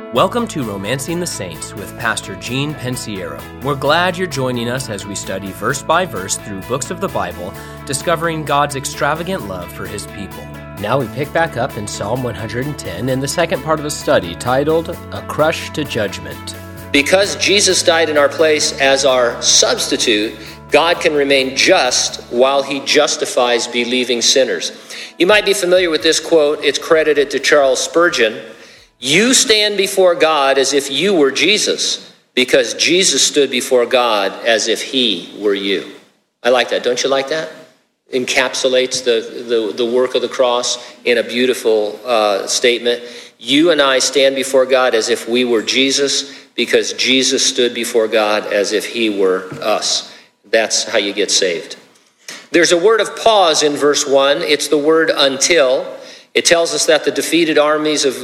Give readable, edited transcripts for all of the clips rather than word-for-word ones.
Welcome to Romancing the Saints with Pastor Gene Pensiero. We're glad you're joining us as we study verse by verse through books of the Bible, discovering God's extravagant love for His people. Now we pick back up in Psalm 110 in the second part of a study titled, A Crush to Judgment. Because Jesus died in our place as our substitute, God can remain just while He justifies believing sinners. You might be familiar with this quote. It's credited to Charles Spurgeon. You stand before God as if you were Jesus, because Jesus stood before God as if He were you. I like that. Don't you like that? Encapsulates the work of the cross in a beautiful statement. You and I stand before God as if we were Jesus, because Jesus stood before God as if He were us. That's how you get saved. There's a word of pause in verse 1. It's the word until. It tells us that the defeated enemies of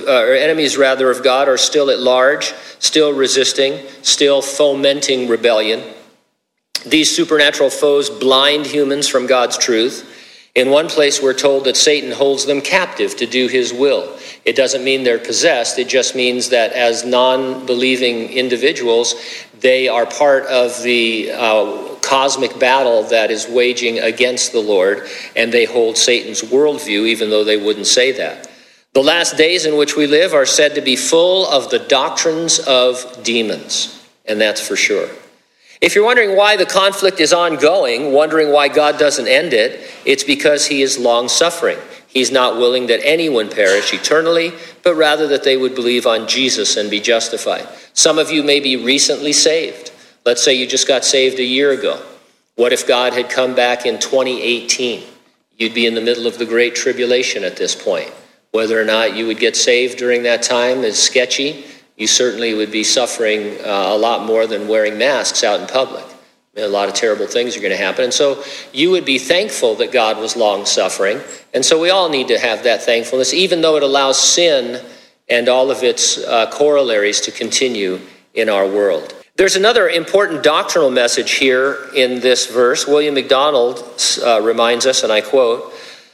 God are still at large, still resisting, still fomenting rebellion. These supernatural foes blind humans from God's truth. In one place, we're told that Satan holds them captive to do his will. It doesn't mean they're possessed. It just means that as non-believing individuals, they are part of the cosmic battle that is waging against the Lord, and they hold Satan's worldview, even though they wouldn't say that. The last days in which we live are said to be full of the doctrines of demons, and that's for sure. If you're wondering why the conflict is ongoing, wondering why God doesn't end it, it's because He is long-suffering. He's not willing that anyone perish eternally, but rather that they would believe on Jesus and be justified. Some of you may be recently saved. Let's say you just got saved a year ago. What if God had come back in 2018? You'd be in the middle of the Great Tribulation at this point. Whether or not you would get saved during that time is sketchy. You certainly would be suffering a lot more than wearing masks out in public. A lot of terrible things are going to happen. And so you would be thankful that God was long-suffering. And so we all need to have that thankfulness, even though it allows sin and all of its corollaries to continue in our world. There's another important doctrinal message here in this verse. William MacDonald reminds us, and I quote,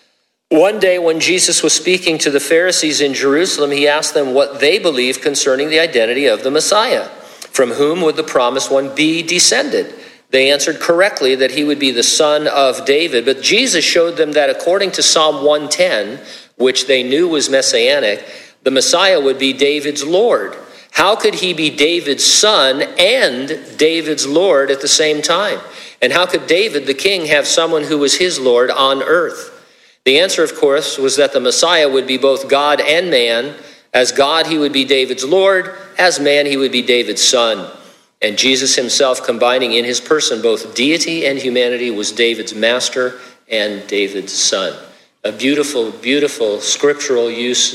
"One day when Jesus was speaking to the Pharisees in Jerusalem, He asked them what they believed concerning the identity of the Messiah. From whom would the promised one be descended? They answered correctly that He would be the son of David. But Jesus showed them that according to Psalm 110, which they knew was messianic, the Messiah would be David's Lord. How could He be David's son and David's Lord at the same time? And how could David, the king, have someone who was his Lord on earth? The answer, of course, was that the Messiah would be both God and man. As God, He would be David's Lord. As man, He would be David's son. And Jesus Himself, combining in His person both deity and humanity, was David's master and David's son." A beautiful, beautiful scriptural use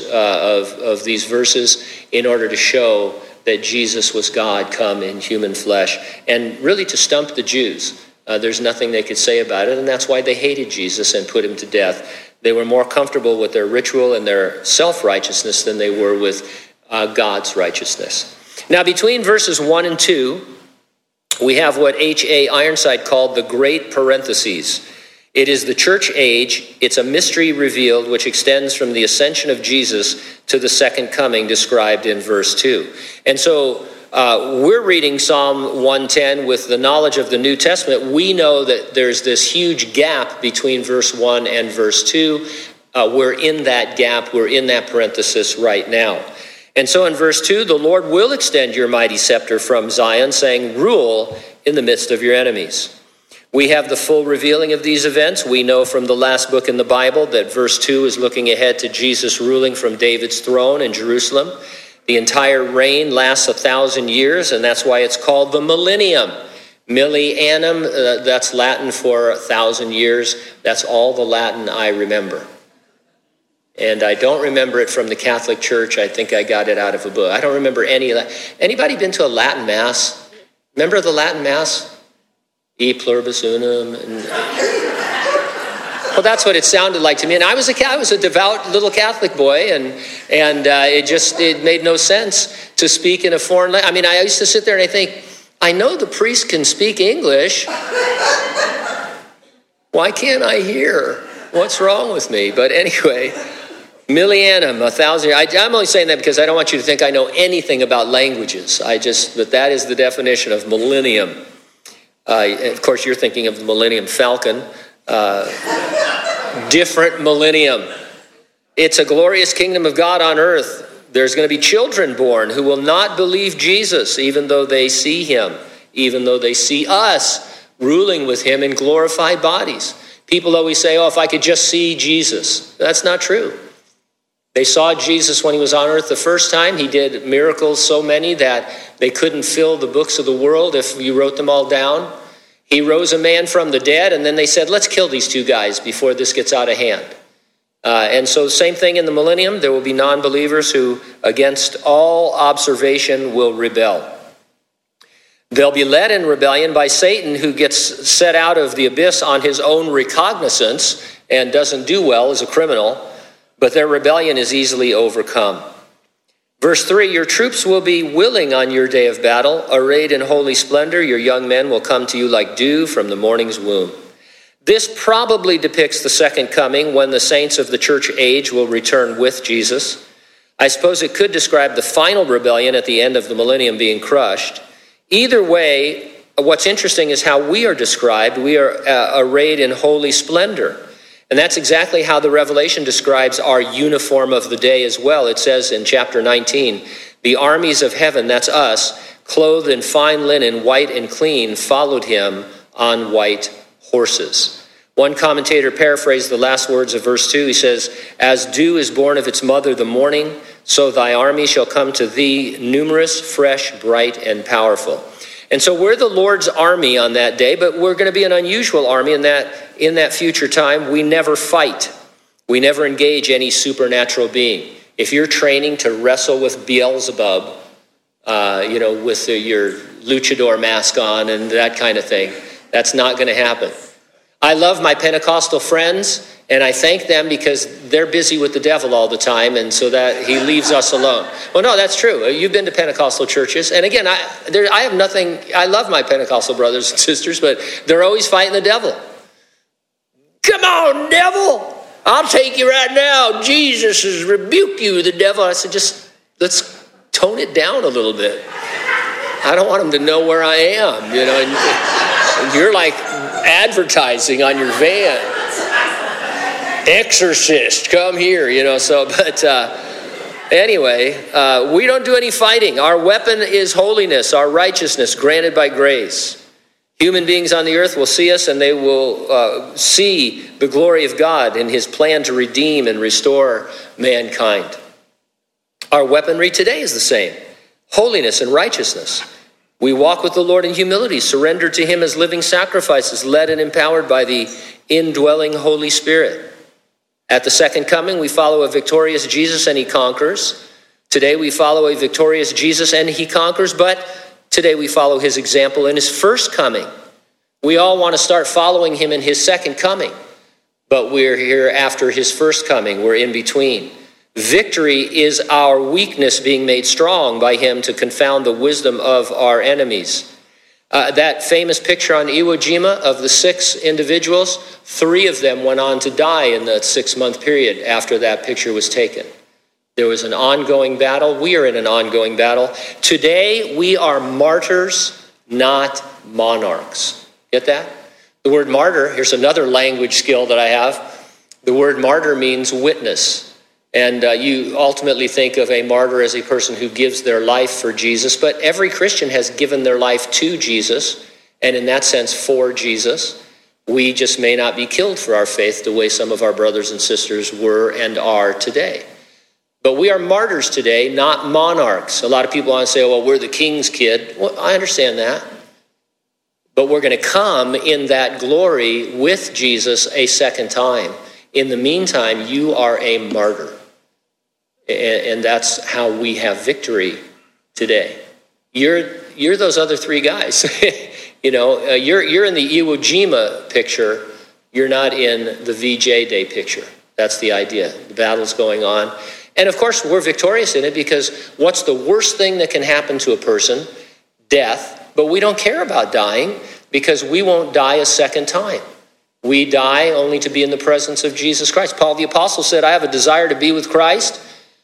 of these verses in order to show that Jesus was God come in human flesh, and really to stump the Jews. There's nothing they could say about it, and that's why they hated Jesus and put Him to death. They were more comfortable with their ritual and their self-righteousness than they were with God's righteousness. Now, between verses 1 and 2, we have what H.A. Ironside called the Great Parentheses. It is the church age. It's a mystery revealed which extends from the ascension of Jesus to the second coming described in verse 2. And so we're reading Psalm 110 with the knowledge of the New Testament. We know that there's this huge gap between verse 1 and verse 2. We're in that gap. We're in that parenthesis right now. And so in verse 2, the Lord will extend your mighty scepter from Zion, saying, rule in the midst of your enemies. We have the full revealing of these events. We know from the last book in the Bible that verse 2 is looking ahead to Jesus ruling from David's throne in Jerusalem. The entire reign lasts 1,000 years, and that's why it's called the millennium. Millennium, that's Latin for 1,000 years. That's all the Latin I remember. And I don't remember it from the Catholic Church. I think I got it out of a book. I don't remember any of that. Anybody been to a Latin Mass? Remember the Latin Mass? E pluribus unum. Well, that's what it sounded like to me. And I was a devout little Catholic boy, and it made no sense to speak in a foreign language. I mean, I used to sit there and I think, I know the priest can speak English. Why can't I hear? What's wrong with me? But anyway, Millennium, 1,000 years. I'm only saying that because I don't want you to think I know anything about languages. But that is the definition of millennium. Of course, you're thinking of the Millennium Falcon. Different millennium. It's a glorious kingdom of God on earth. There's going to be children born who will not believe Jesus, even though they see him, even though they see us ruling with him in glorified bodies. People always say, oh, if I could just see Jesus. That's not true. They saw Jesus when he was on earth the first time. He did miracles so many that they couldn't fill the books of the world if you wrote them all down. He rose a man from the dead, and then they said, let's kill these two guys before this gets out of hand. And so same thing in the millennium. There will be non-believers who, against all observation, will rebel. They'll be led in rebellion by Satan, who gets set out of the abyss on his own recognizance and doesn't do well as a criminal. But their rebellion is easily overcome. Verse 3, your troops will be willing on your day of battle, arrayed in holy splendor. Your young men will come to you like dew from the morning's womb. This probably depicts the second coming, when the saints of the church age will return with Jesus. I suppose it could describe the final rebellion at the end of the millennium being crushed. Either way, what's interesting is how we are described. We are arrayed in holy splendor. And that's exactly how the Revelation describes our uniform of the day as well. It says in chapter 19, the armies of heaven, that's us, clothed in fine linen, white and clean, followed him on white horses. One commentator paraphrased the last words of verse 2. He says, as dew is born of its mother the morning, so thy army shall come to thee, numerous, fresh, bright, and powerful. And so we're the Lord's army on that day, but we're going to be an unusual army in that future time. We never fight. We never engage any supernatural being. If you're training to wrestle with Beelzebub, with your luchador mask on and that kind of thing, that's not going to happen. I love my Pentecostal friends, and I thank them because they're busy with the devil all the time, and so that he leaves us alone. Well, no, that's true. You've been to Pentecostal churches, and again, I have nothing. I love my Pentecostal brothers and sisters, but they're always fighting the devil. Come on, devil! I'll take you right now. Jesus has rebuked you, the devil. I said, just let's tone it down a little bit. I don't want them to know where I am, and you're like advertising on your van. Exorcist, come here, anyway, we don't do any fighting. Our weapon is holiness, our righteousness granted by grace. Human beings on the earth will see us, and they will see the glory of God in his plan to redeem and restore mankind. Our weaponry today is the same: holiness and righteousness. We walk with the Lord in humility, surrendered to him as living sacrifices, led and empowered by the indwelling Holy Spirit. At the second coming, we follow a victorious Jesus and he conquers. Today we follow a victorious Jesus and he conquers, but today we follow his example in his first coming. We all want to start following him in his second coming, but we're here after his first coming. We're in between. Victory is our weakness being made strong by him to confound the wisdom of our enemies. That famous picture on Iwo Jima of the 6 individuals, 3 of them went on to die in the 6-month period after that picture was taken. There was an ongoing battle. We are in an ongoing battle. Today, we are martyrs, not monarchs. Get that? The word martyr, here's another language skill that I have. The word martyr means witness. And you ultimately think of a martyr as a person who gives their life for Jesus. But every Christian has given their life to Jesus, and in that sense, for Jesus. We just may not be killed for our faith the way some of our brothers and sisters were and are today. But we are martyrs today, not monarchs. A lot of people want to say, well, we're the king's kid. Well, I understand that. But we're going to come in that glory with Jesus a second time. In the meantime, you are a martyr. And that's how we have victory today. You're those other 3 guys. You're in the Iwo Jima picture. You're not in the VJ Day picture. That's the idea. The battle's going on. And of course, we're victorious in it because what's the worst thing that can happen to a person? Death. But we don't care about dying because we won't die a second time. We die only to be in the presence of Jesus Christ. Paul the Apostle said, I have a desire to be with Christ,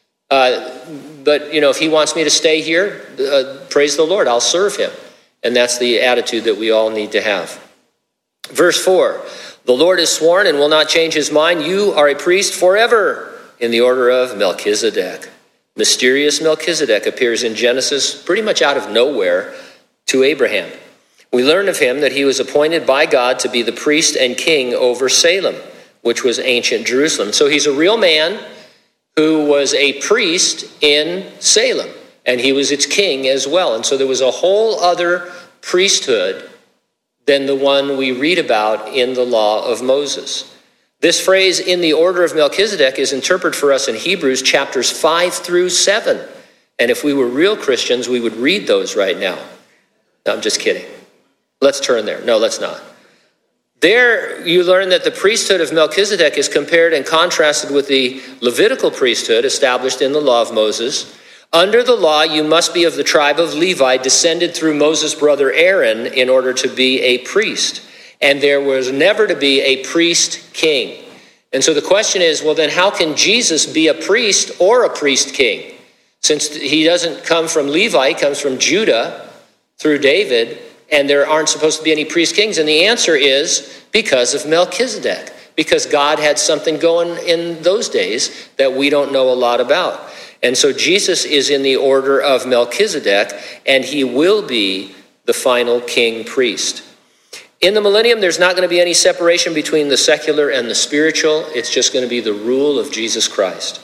but if he wants me to stay here, praise the Lord, I'll serve him. And that's the attitude that we all need to have. Verse 4, the Lord has sworn and will not change his mind. You are a priest forever in the order of Melchizedek. Mysterious Melchizedek appears in Genesis pretty much out of nowhere to Abraham. We learn of him that he was appointed by God to be the priest and king over Salem, which was ancient Jerusalem. So he's a real man who was a priest in Salem, and he was its king as well. And so there was a whole other priesthood than the one we read about in the law of Moses. This phrase, in the order of Melchizedek, is interpreted for us in Hebrews chapters 5 through 7. And if we were real Christians, we would read those right now. No, I'm just kidding. Let's turn there. No, let's not. There you learn that the priesthood of Melchizedek is compared and contrasted with the Levitical priesthood established in the law of Moses. Under the law, you must be of the tribe of Levi, descended through Moses' brother Aaron, in order to be a priest. And there was never to be a priest king. And so the question is, well, then how can Jesus be a priest or a priest king? Since he doesn't come from Levi, he comes from Judah through David, and there aren't supposed to be any priest kings. And the answer is because of Melchizedek, because God had something going in those days that we don't know a lot about. And so Jesus is in the order of Melchizedek, and he will be the final king priest. In the millennium, there's not going to be any separation between the secular and the spiritual. It's just going to be the rule of Jesus Christ.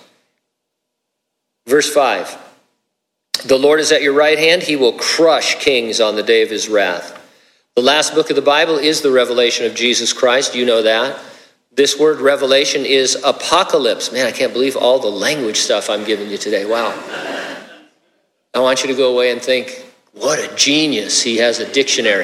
Verse 5, the Lord is at your right hand. He will crush kings on the day of his wrath. The last book of the Bible is the revelation of Jesus Christ. You know that. This word revelation is apocalypse. Man, I can't believe all the language stuff I'm giving you today. Wow. I want you to go away and think, what a genius. He has a dictionary.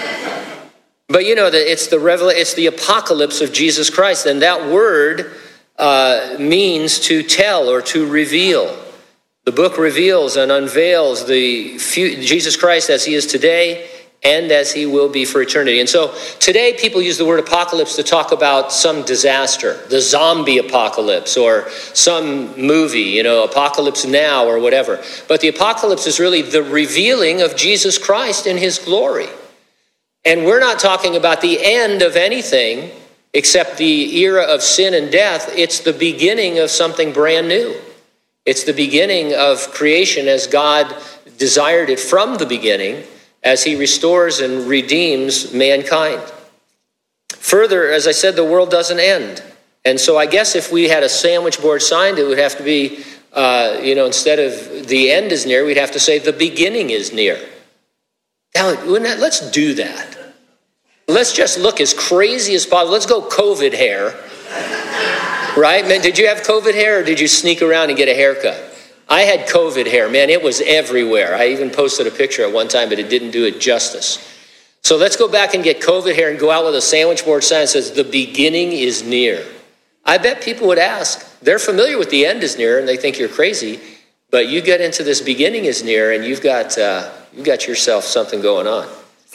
But you know that it's the apocalypse of Jesus Christ. And that word means to tell or to reveal. The book reveals and unveils Jesus Christ as he is today and as he will be for eternity. And so today people use the word apocalypse to talk about some disaster, the zombie apocalypse or some movie, Apocalypse Now or whatever. But the apocalypse is really the revealing of Jesus Christ in his glory. And we're not talking about the end of anything except the era of sin and death. It's the beginning of something brand new. It's the beginning of creation as God desired it from the beginning, as he restores and redeems mankind. Further, as I said, the world doesn't end. And so I guess if we had a sandwich board signed, it would have to be, instead of the end is near, we'd have to say the beginning is near. Let's do that. Let's just look as crazy as possible. Let's go COVID hair. Right? Man, did you have COVID hair or did you sneak around and get a haircut? I had COVID hair. Man, it was everywhere. I even posted a picture at one time, but it didn't do it justice. So let's go back and get COVID hair and go out with a sandwich board sign that says, the beginning is near. I bet people would ask. They're familiar with the end is near and they think you're crazy, but you get into this beginning is near and you've got yourself something going on.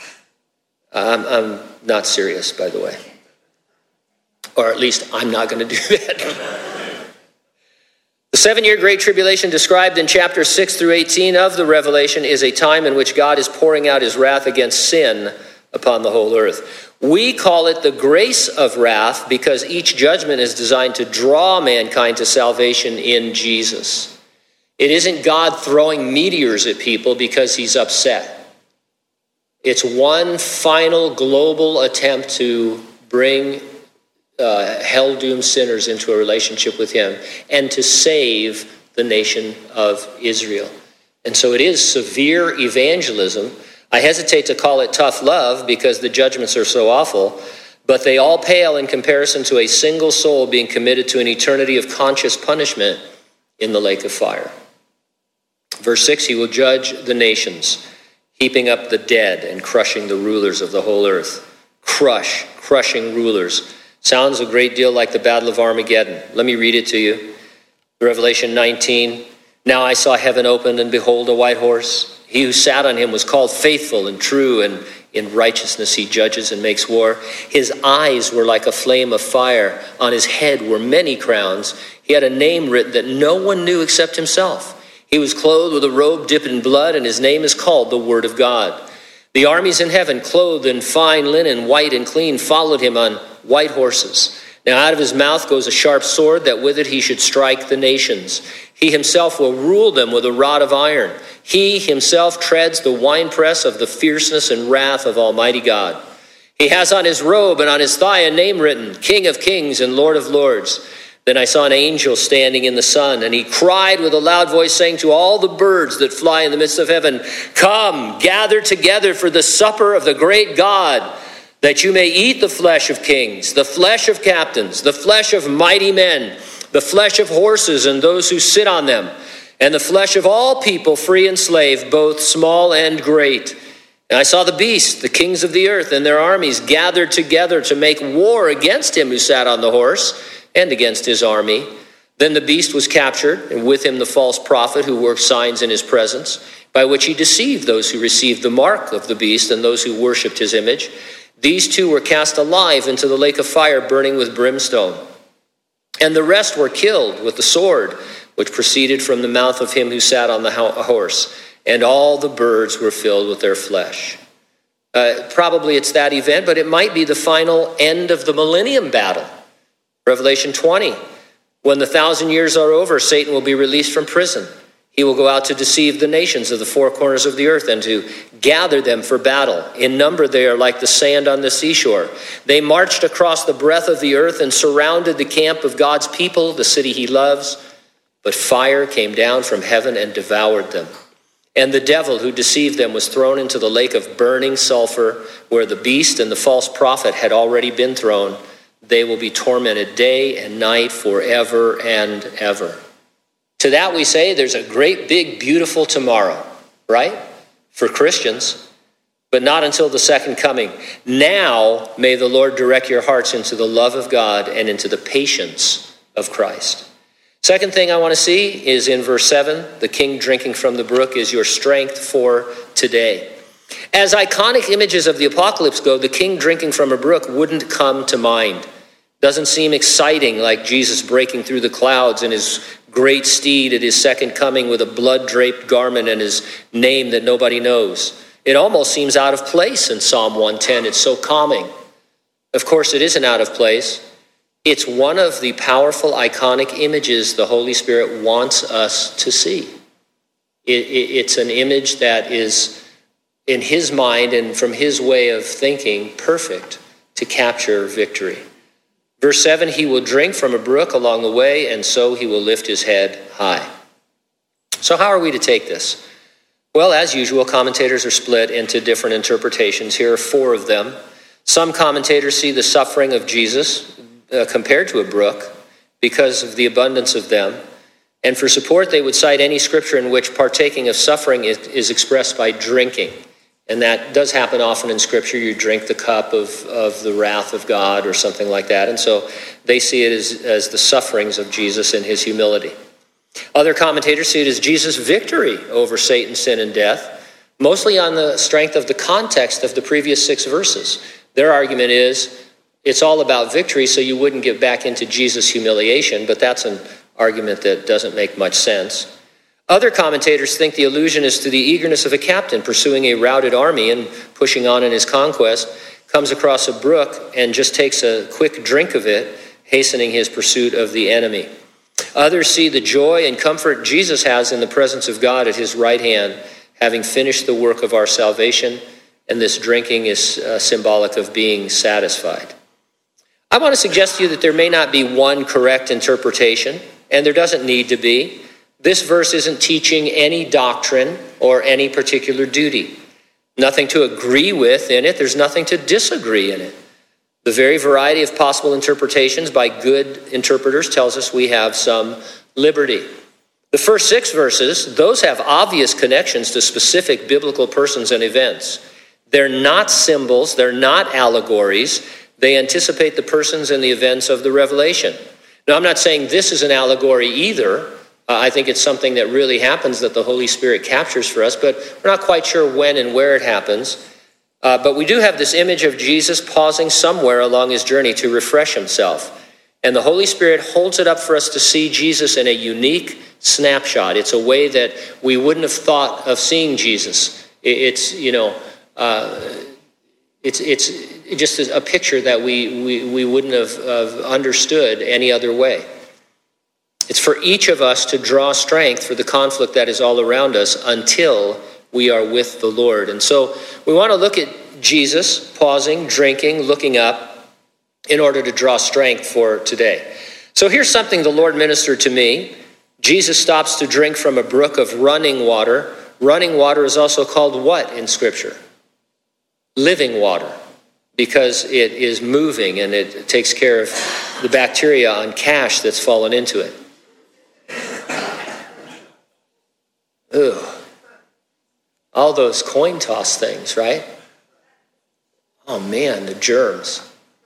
I'm not serious, by the way. Or at least I'm not going to do that. The 7-year Great Tribulation described in chapters 6 through 18 of the Revelation is a time in which God is pouring out his wrath against sin upon the whole earth. We call it the grace of wrath because each judgment is designed to draw mankind to salvation in Jesus. It isn't God throwing meteors at people because he's upset. It's one final global attempt to bring hell-doomed sinners into a relationship with him and to save the nation of Israel. And so it is severe evangelism. I hesitate to call it tough love because the judgments are so awful, but they all pale in comparison to a single soul being committed to an eternity of conscious punishment in the lake of fire. Verse 6, he will judge the nations, heaping up the dead and crushing the rulers of the whole earth. Crushing rulers. Sounds a great deal like the Battle of Armageddon. Let me read it to you. Revelation 19. Now I saw heaven opened, and behold, a white horse. He who sat on him was called Faithful and True, and In righteousness he judges and makes war. His eyes were like a flame of fire. On his head were many crowns. He had a name written that no one knew except himself. He was clothed with a robe dipped in blood, and his name is called the Word of God. The armies in heaven, clothed in fine linen, white and clean, followed him on white horses. Now out of his mouth goes a sharp sword, that with it he should strike the nations. He himself will rule them with a rod of iron. He himself treads the winepress of the fierceness and wrath of Almighty God. He has on his robe and on his thigh a name written, King of Kings and Lord of Lords. Then I saw an angel standing in the sun, and he cried with a loud voice, saying to all the birds that fly in the midst of heaven, Come, gather together for the supper of the great God, that you may eat the flesh of kings, the flesh of captains, the flesh of mighty men, the flesh of horses and those who sit on them, and the flesh of all people, free and slave, both small and great. And I saw the beast, the kings of the earth, and their armies gathered together to make war against him who sat on the horse and against his army. Then the beast was captured, and with him the false prophet who worked signs in his presence, by which he deceived those who received the mark of the beast and those who worshipped his image. These two were cast alive into the lake of fire burning with brimstone. And the rest were killed with the sword, which proceeded from the mouth of him who sat on the horse. And all the birds were filled with their flesh. Probably it's that event, but it might be the final end of the millennium battle. Revelation 20, when the 1,000 years are over, Satan will be released from prison. He will go out to deceive the nations of the four corners of the earth and to gather them for battle. In number, they are like the sand on the seashore. They marched across the breadth of the earth and surrounded the camp of God's people, the city he loves. But fire came down from heaven and devoured them. And the devil who deceived them was thrown into the lake of burning sulfur, where the beast and the false prophet had already been thrown. They will be tormented day and night forever and ever. To that we say there's a great, big, beautiful tomorrow, right? For Christians, but not until the second coming. Now may the Lord direct your hearts into the love of God and into the patience of Christ. Second thing I want to see is in verse 7, the king drinking from the brook is your strength for today. As iconic images of the apocalypse go, the king drinking from a brook wouldn't come to mind. Doesn't seem exciting, like Jesus breaking through the clouds in his great steed at his second coming with a blood-draped garment and his name that nobody knows. It almost seems out of place in Psalm 110. It's so calming. Of course, it isn't out of place. It's one of the powerful, iconic images the Holy Spirit wants us to see. It's an image that is, in his mind and from his way of thinking, perfect to capture victory. Verse 7, he will drink from a brook along the way, and so he will lift his head high. So how are we to take this? Well, as usual, commentators are split into different interpretations. Here are 4 of them. Some commentators see the suffering of Jesus compared to a brook because of the abundance of them. And for support, they would cite any scripture in which partaking of suffering is expressed by drinking. And that does happen often in Scripture. You drink the cup of the wrath of God or something like that. And so they see it as the sufferings of Jesus in his humility. Other commentators see it as Jesus' victory over Satan, sin, and death, mostly on the strength of the context of the previous 6 verses. Their argument is it's all about victory, so you wouldn't get back into Jesus' humiliation, but that's an argument that doesn't make much sense. Other commentators think the allusion is to the eagerness of a captain pursuing a routed army and pushing on in his conquest, comes across a brook and just takes a quick drink of it, hastening his pursuit of the enemy. Others see the joy and comfort Jesus has in the presence of God at his right hand, having finished the work of our salvation, and this drinking is symbolic of being satisfied. I want to suggest to you that there may not be one correct interpretation, and there doesn't need to be. This verse isn't teaching any doctrine or any particular duty. Nothing to agree with in it. There's nothing to disagree in it. The very variety of possible interpretations by good interpreters tells us we have some liberty. The first 6 verses, those have obvious connections to specific biblical persons and events. They're not symbols. They're not allegories. They anticipate the persons and the events of the Revelation. Now, I'm not saying this is an allegory either. I think it's something that really happens that the Holy Spirit captures for us, but we're not quite sure when and where it happens. But we do have this image of Jesus pausing somewhere along his journey to refresh himself. And the Holy Spirit holds it up for us to see Jesus in a unique snapshot. It's a way that we wouldn't have thought of seeing Jesus. It's just a picture that we wouldn't have understood any other way. It's for each of us to draw strength for the conflict that is all around us until we are with the Lord. And so we want to look at Jesus pausing, drinking, looking up in order to draw strength for today. So here's something the Lord ministered to me. Jesus stops to drink from a brook of running water. Running water is also called what in Scripture? Living water, because it is moving and it takes care of the bacteria on cash that's fallen into it. Ugh. All those coin toss things, right? Oh man, the germs.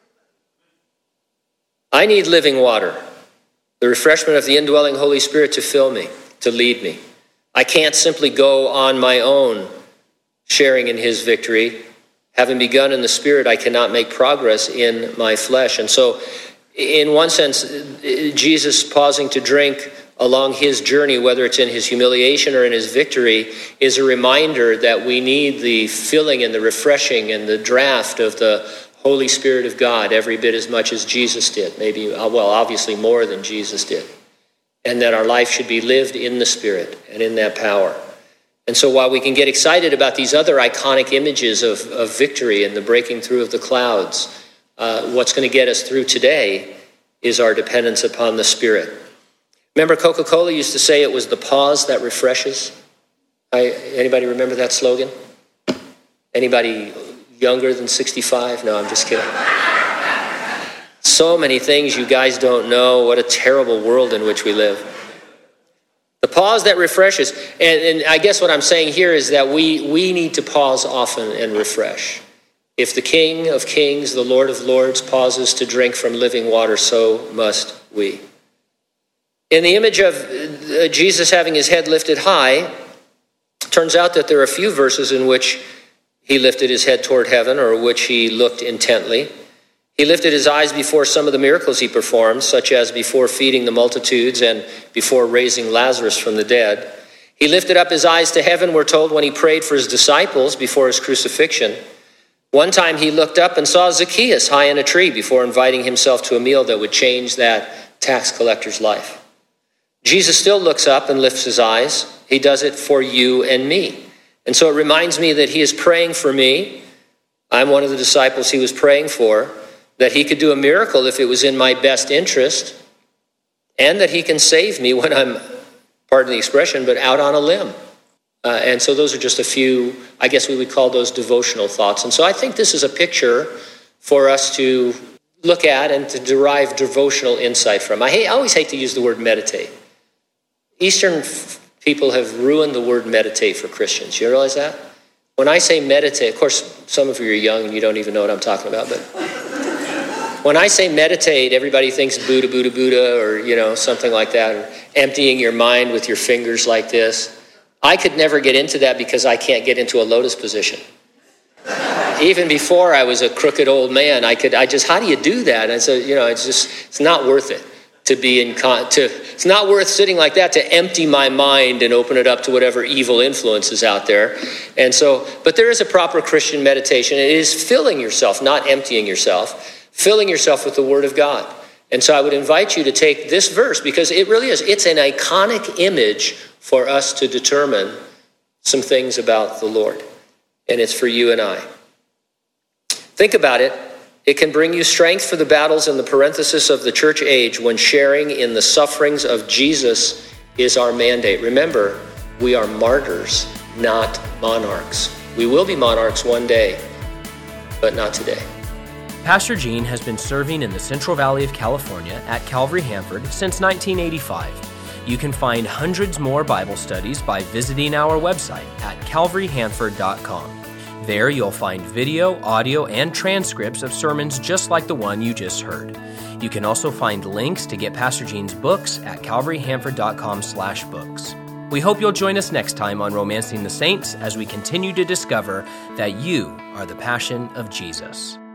I need living water, the refreshment of the indwelling Holy Spirit to fill me, to lead me. I can't simply go on my own, sharing in his victory. Having begun in the Spirit, I cannot make progress in my flesh. And so, in one sense, Jesus pausing to drink along his journey, whether it's in his humiliation or in his victory, is a reminder that we need the filling and the refreshing and the draft of the Holy Spirit of God every bit as much as Jesus did. Maybe, well, obviously more than Jesus did. And that our life should be lived in the Spirit and in that power. And so while we can get excited about these other iconic images of victory and the breaking through of the clouds, what's going to get us through today is our dependence upon the Spirit. Remember, Coca-Cola used to say it was the pause that refreshes? Anybody remember that slogan? Anybody younger than 65? No, I'm just kidding. So many things you guys don't know. What a terrible world in which we live. The pause that refreshes. And I guess what I'm saying here is that we need to pause often and refresh. If the King of Kings, the Lord of Lords, pauses to drink from living water, so must we. In the image of Jesus having his head lifted high, turns out that there are a few verses in which he lifted his head toward heaven, or which he looked intently. He lifted his eyes before some of the miracles he performed, such as before feeding the multitudes and before raising Lazarus from the dead. He lifted up his eyes to heaven, we're told, when he prayed for his disciples before his crucifixion. One time he looked up and saw Zacchaeus high in a tree before inviting himself to a meal that would change that tax collector's life. Jesus still looks up and lifts his eyes. He does it for you and me. And so it reminds me that he is praying for me. I'm one of the disciples he was praying for, that he could do a miracle if it was in my best interest, and that he can save me when I'm, pardon the expression, but out on a limb. And so those are just a few, I guess we would call those devotional thoughts. And so I think this is a picture for us to look at and to derive devotional insight from. I always hate to use the word meditate. Eastern people have ruined the word meditate for Christians. You realize that? When I say meditate, of course, some of you are young and you don't even know what I'm talking about, but when I say meditate, everybody thinks Buddha, Buddha, Buddha, or, something like that, or emptying your mind with your fingers like this. I could never get into that because I can't get into a lotus position. Even before I was a crooked old man, how do you do that? And so, it's not worth it to be it's not worth sitting like that to empty my mind and open it up to whatever evil influence is out there. And so, but there is a proper Christian meditation. It is filling yourself, not emptying yourself, filling yourself with the Word of God. And so I would invite you to take this verse, because it really is. It's an iconic image for us to determine some things about the Lord. And it's for you and I. Think about it. It can bring you strength for the battles in the parenthesis of the church age when sharing in the sufferings of Jesus is our mandate. Remember, we are martyrs, not monarchs. We will be monarchs one day, but not today. Pastor Gene has been serving in the Central Valley of California at Calvary Hanford since 1985. You can find hundreds more Bible studies by visiting our website at calvaryhanford.com. There you'll find video, audio, and transcripts of sermons just like the one you just heard. You can also find links to get Pastor Gene's books at calvaryhanford.com/books. We hope you'll join us next time on Romancing the Saints as we continue to discover that you are the passion of Jesus.